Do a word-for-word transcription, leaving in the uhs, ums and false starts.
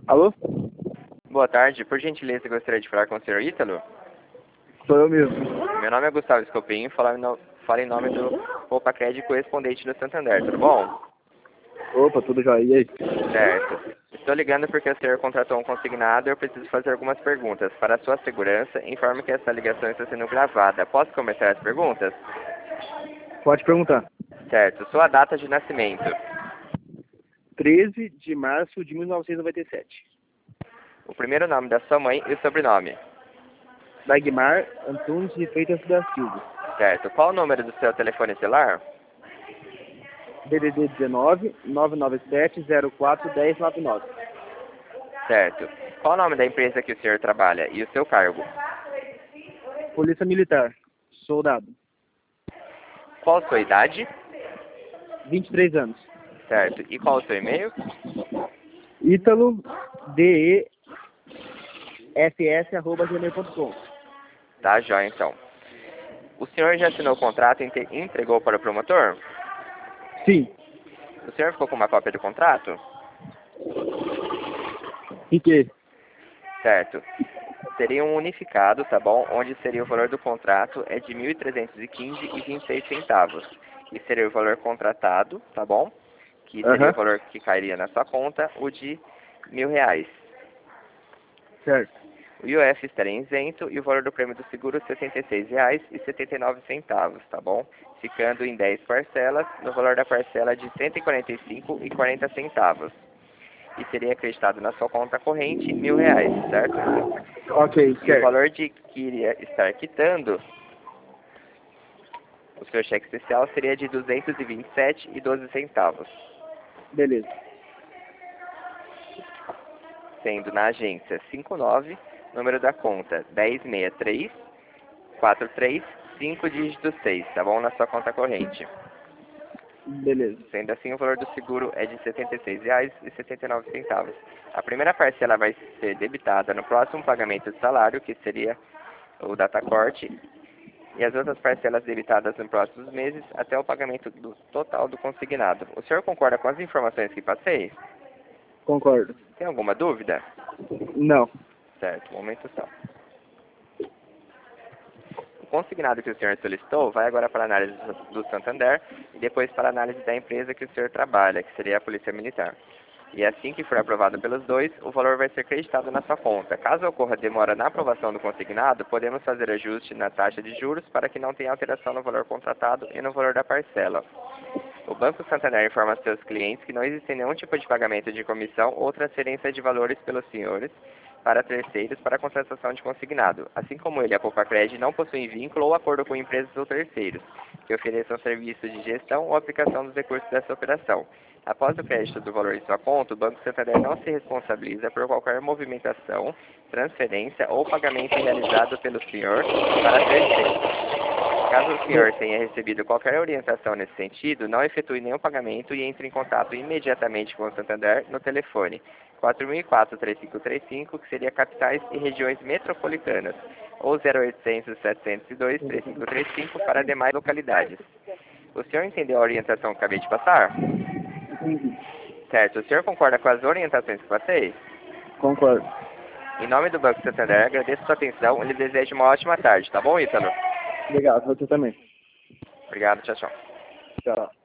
Alô? Boa tarde, por gentileza gostaria de falar com o senhor Ítalo? Sou eu mesmo. Meu nome é Gustavo Scopinho, falo, no, falo em nome do Poupa Crédito correspondente do Santander, tudo bom? Opa, tudo jóia. E aí? Certo. Estou ligando porque o senhor contratou um consignado e eu preciso fazer algumas perguntas. Para a sua segurança, informe que essa ligação está sendo gravada. Posso começar as perguntas? Pode perguntar. Certo. Sua data de nascimento. treze de março de mil novecentos e noventa e sete. O primeiro nome da sua mãe e o sobrenome. Dagmar Antunes de Freitas da Silva. Certo. Qual o número do seu telefone celular? D D D dezenove, nove nove sete, zero quatro, um zero nove nove. Certo. Qual o nome da empresa que o senhor trabalha e o seu cargo? Polícia Militar. Soldado. Qual a sua idade? vinte e três anos. Certo. E qual o seu e-mail? Ítalo, D E F S, arroba gmail ponto com. Tá, jóia, então. O senhor já assinou o contrato e inte- entregou para o promotor? Sim. O senhor ficou com uma cópia do contrato? E que? Certo. Seria um unificado, tá bom? Onde seria o valor do contrato é de mil trezentos e quinze reais e vinte e seis centavos. Que seria o valor contratado, tá bom? Que seria Aham. o valor que cairia na sua conta, o de mil reais. Certo. O I O F estaria isento e o valor do prêmio do seguro sessenta e seis reais e setenta e nove centavos, tá bom? Ficando em dez parcelas, no valor da parcela de cento e quarenta e cinco reais e quarenta centavos. E seria acreditado na sua conta corrente mil reais, certo? Ok, E o certo. valor de que iria estar quitando o seu cheque especial seria de duzentos e vinte e sete reais e doze centavos, Beleza. sendo na agência cinquenta e nove, número da conta dez sessenta e três, quarenta e três, cinco dígito seis, tá bom? Na sua conta corrente. Beleza. Sendo assim, o valor do seguro é de setenta e seis reais e setenta e nove centavos. A primeira parcela vai ser debitada no próximo pagamento de salário, que seria o datacorte, e as outras parcelas debitadas nos próximos meses até o pagamento do total do consignado. O senhor concorda com as informações que passei? Concordo. Tem alguma dúvida? Não. Certo, um momento só. O consignado que o senhor solicitou vai agora para a análise do Santander e depois para a análise da empresa que o senhor trabalha, que seria a Polícia Militar. E assim que for aprovado pelos dois, o valor vai ser creditado na sua conta. Caso ocorra demora na aprovação do consignado, podemos fazer ajuste na taxa de juros para que não tenha alteração no valor contratado e no valor da parcela. O Banco Santander informa seus clientes que não existe nenhum tipo de pagamento de comissão ou transferência de valores pelos senhores para terceiros para a contratação de consignado. Assim como ele, a Poupa-Cred não possui vínculo ou acordo com empresas ou terceiros que ofereçam serviço de gestão ou aplicação dos recursos dessa operação. Após o crédito do valor em sua conta, o Banco Santander não se responsabiliza por qualquer movimentação, transferência ou pagamento realizado pelo senhor para terceiros. Caso o senhor tenha recebido qualquer orientação nesse sentido, não efetue nenhum pagamento e entre em contato imediatamente com o Santander no telefone quatro mil e quatro, três cinco três cinco, que seria capitais e regiões metropolitanas, ou zero oitocentos, setecentos e dois, três cinco três cinco para demais localidades. O senhor entendeu a orientação que acabei de passar? Entendi. Certo. O senhor concorda com as orientações que passei? Concordo. Em nome do Banco Santander, agradeço a sua atenção e lhe desejo uma ótima tarde, tá bom, Ítalo? Legal, você também. Obrigado, tchau, tchau. Tchau.